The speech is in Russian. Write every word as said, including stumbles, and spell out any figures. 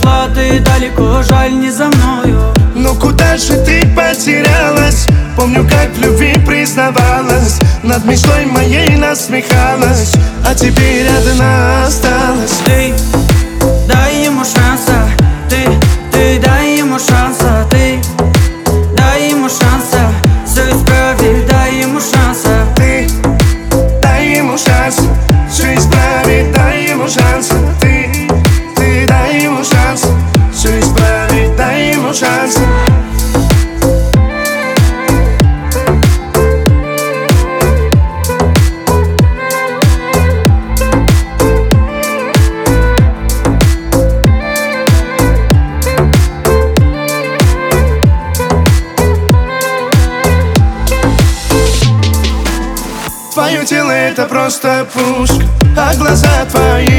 ушла ты далеко, жаль, не за мною. Но куда же ты потерялась? Помню, как в любви признавалась, над мечтой моей насмехалась, а теперь одна осталась. Ты дай ему шанса, ты, ты дай ему шанса, ты дай ему шанса, все исправить, дай ему шанса. Ты дай ему шанс, все исправить, дай ему шанс. Ты, ты дай ему шанс, все исправить, дай ему шанс. Твое тело это просто пушка, а глаза твои